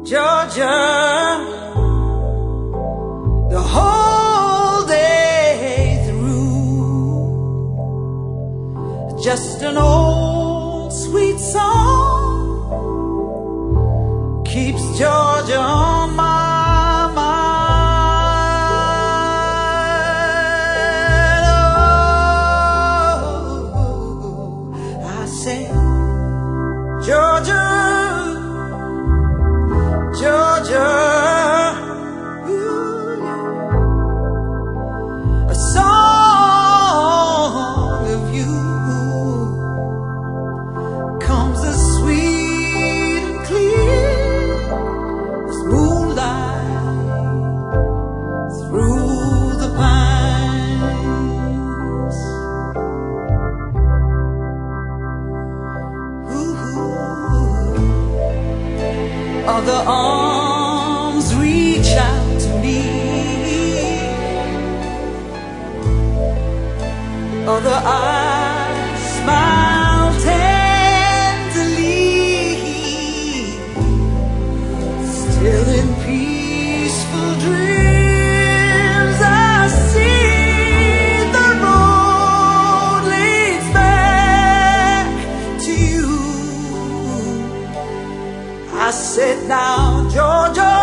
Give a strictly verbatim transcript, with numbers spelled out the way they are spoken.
Georgia, the whole day through. Just an old sweet song keeps Georgia on my mind. Oh, I say, Georgia, Georgia, ooh, a song of you comes as sweet and clear as moonlight through the pines. Ooh, other arms reach out to me, other eyes smile tenderly. Still in peaceful dreams I see the road leads back to you. I said, now Georgia,